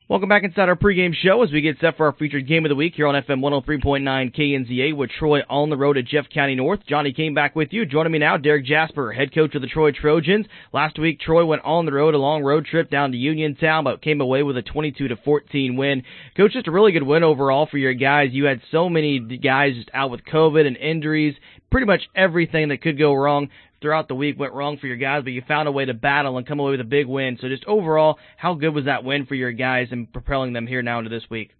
Welcome back inside our pregame show as we get set for our featured game of the week here on FM 103.9 KNZA with Troy on the road at Jeff County North. Johnny came back with you. Joining me now, Derek Jasper, head coach of the Troy Trojans. Last week, Troy went on the road, a long road trip down to Uniontown, but came away with a 22-14 win. Coach, just a really good win overall for your guys. You had so many guys just out with COVID and injuries. Pretty much everything that could go wrong throughout the week went wrong for your guys, but you found a way to battle and come away with a big win. So just overall, how good was that win for your guys and propelling them here now into this week?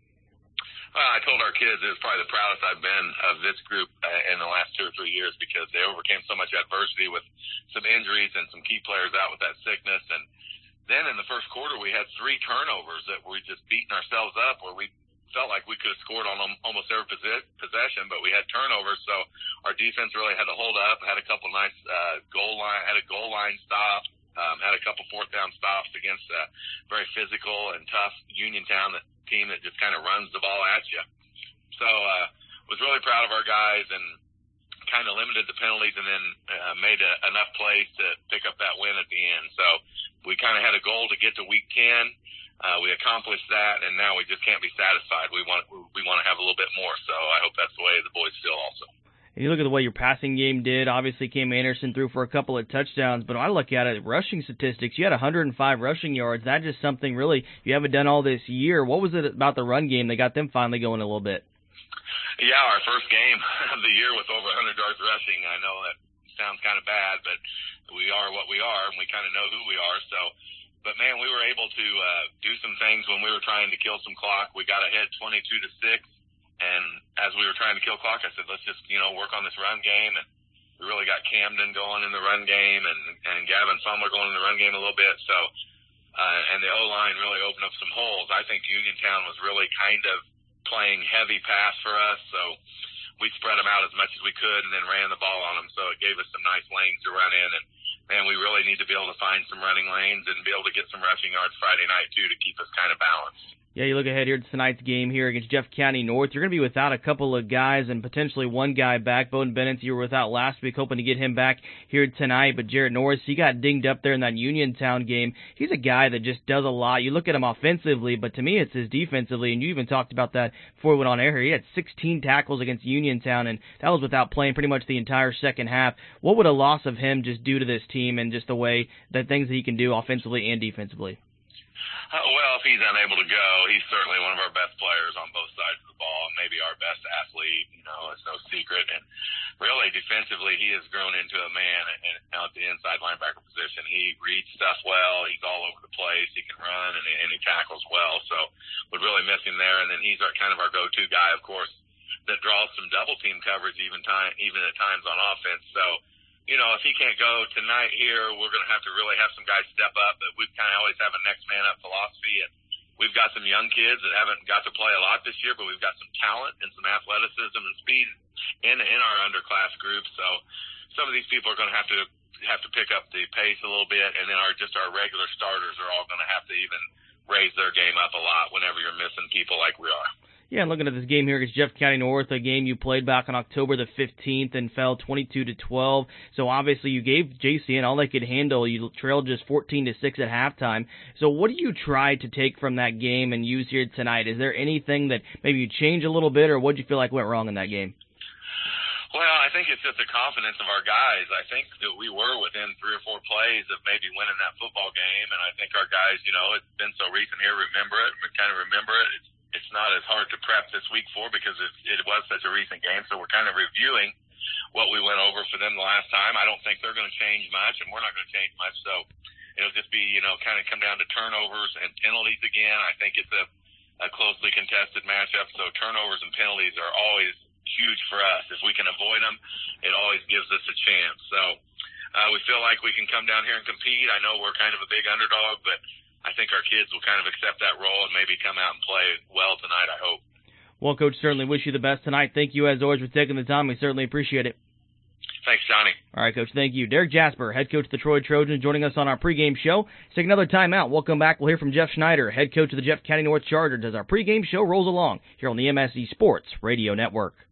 I told our kids it was probably the proudest I've been of this group in the last 2 or 3 years because they overcame so much adversity with some injuries and some key players out with that sickness. And then in the first quarter, we had 3 turnovers that we just beating ourselves up where we felt like we could have scored on almost every possession, but we had turnovers, so our defense really had to hold up, had a couple nice goal line stops, had a couple fourth down stops against a very physical and tough Uniontown team that just kind of runs the ball at you. So was really proud of our guys and kind of limited the penalties and then made enough plays to pick up that win at the end. So we kind of had a goal to get to week 10. We accomplished that, and now we just can't be satisfied. We want to have a little bit more, so I hope that's the way the boys feel also. And you look at the way your passing game did. Obviously, Cam Anderson threw for a couple of touchdowns, but when I look at it, rushing statistics, you had 105 rushing yards. That's just something really you haven't done all this year. What was it about the run game that got them finally going a little bit? Yeah, our first game of the year with over 100 yards rushing. I know that sounds kind of bad, but we are what we are, and we kind of know who we are, so. But, man, we were able to do some things when we were trying to kill some clock. We got ahead 22-6, and as we were trying to kill clock, I said, let's just, work on this run game. And we really got Camden going in the run game and Gavin Fumler going in the run game a little bit. So, and the O-line really opened up some holes. I think Uniontown was really kind of playing heavy pass for us, so we spread them out as much as we could and then ran the ball on them. So it gave us some nice lanes to run in, and we really need to be able to find some running lanes and be able to get some rushing yards Friday night, too, to keep us kind of balanced. Yeah, you look ahead here to tonight's game here against Jeff County North. You're going to be without a couple of guys and potentially one guy back. Bowden Bennett, you were without last week, hoping to get him back here tonight. But Jarrett Norris, he got dinged up there in that Uniontown game. He's a guy that just does a lot. You look at him offensively, but to me it's his defensively. And you even talked about that before we went on air here. He had 16 tackles against Uniontown, and that was without playing pretty much the entire second half. What would a loss of him just do to this team and just the way that things that he can do offensively and defensively? Well, if he's unable to go, he's certainly one of our best players on both sides of the ball, maybe our best athlete, it's no secret. And really, defensively, he has grown into a man at the inside linebacker position. He reads stuff well. He's all over the place. He can run, and he tackles well. So would really miss him there. And then he's kind of our go-to guy, of course, that draws some double-team coverage even at times on offense. So, if he can't go tonight here, we're going to have to really have some guys step up. But we kind of always have a next man up philosophy. And we've got some young kids that haven't got to play a lot this year, but we've got some talent and some athleticism and speed in our underclass group. So some of these people are going to have to pick up the pace a little bit. And then our regular starters are all going to have to even raise their game up a lot whenever you're missing people like we are. Yeah, and looking at this game here against Jeff County North, a game you played back on October the 15th and fell 22-12. So obviously you gave JCN all they could handle. You trailed just 14-6 at halftime. So what do you try to take from that game and use here tonight? Is there anything that maybe you change a little bit, or what do you feel like went wrong in that game? Well, I think it's just the confidence of our guys. I think that we were within 3 or 4 plays of maybe winning that football game, and I think our guys, it's been so recent here, remember it. It's not as hard to prep this week for because it was such a recent game, so we're kind of reviewing what we went over for them the last time. I don't think they're going to change much, and we're not going to change much, so it'll just be, kind of come down to turnovers and penalties again. I think it's a closely contested matchup, so turnovers and penalties are always huge for us. If we can avoid them, it always gives us a chance. So we feel like we can come down here and compete. I know we're kind of a big underdog, but I think our kids will kind of accept that role and maybe come out and play well tonight, I hope. Well, Coach, certainly wish you the best tonight. Thank you, as always, for taking the time. We certainly appreciate it. Thanks, Johnny. All right, Coach, thank you. Derek Jasper, head coach of the Troy Trojans, joining us on our pregame show. Let's take another timeout. We'll come back. We'll hear from Jeff Schneider, head coach of the Jeff County North Chargers, as our pregame show rolls along here on the MSE Sports Radio Network.